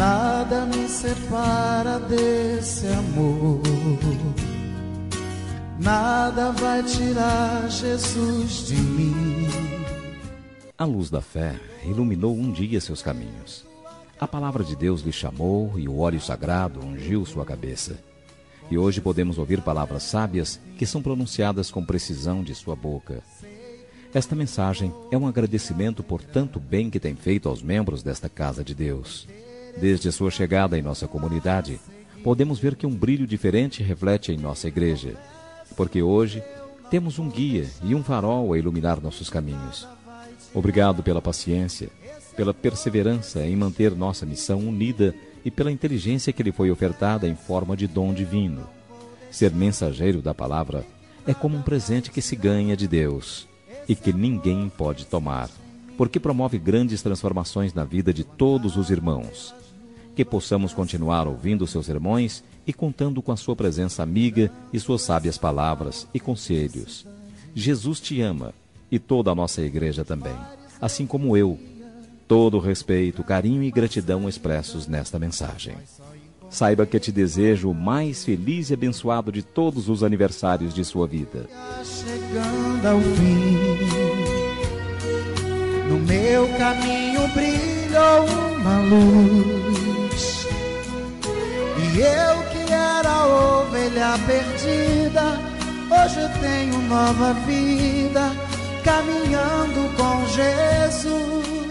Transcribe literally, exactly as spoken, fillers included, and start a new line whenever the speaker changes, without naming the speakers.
nada me separa desse amor, nada vai tirar Jesus de mim.
A luz da fé iluminou um dia seus caminhos. A palavra de Deus lhe chamou e o óleo sagrado ungiu sua cabeça. E hoje podemos ouvir palavras sábias que são pronunciadas com precisão de sua boca. Esta mensagem é um agradecimento por tanto bem que tem feito aos membros desta casa de Deus. Desde a sua chegada em nossa comunidade, podemos ver que um brilho diferente reflete em nossa igreja, porque hoje temos um guia e um farol a iluminar nossos caminhos. Obrigado pela paciência, pela perseverança em manter nossa missão unida e pela inteligência que lhe foi ofertada em forma de dom divino. Ser mensageiro da palavra é como um presente que se ganha de Deus e que ninguém pode tomar, porque promove grandes transformações na vida de todos os irmãos. Que possamos continuar ouvindo seus sermões e contando com a sua presença amiga e suas sábias palavras e conselhos. Jesus te ama e toda a nossa igreja também, assim como eu. Todo o respeito, carinho e gratidão expressos nesta mensagem. Saiba que te desejo o mais feliz e abençoado de todos os aniversários de sua vida.
Chegando ao fim, no meu caminho brilhou uma luz, e eu que era ovelha perdida, hoje eu tenho nova vida, caminhando com Jesus.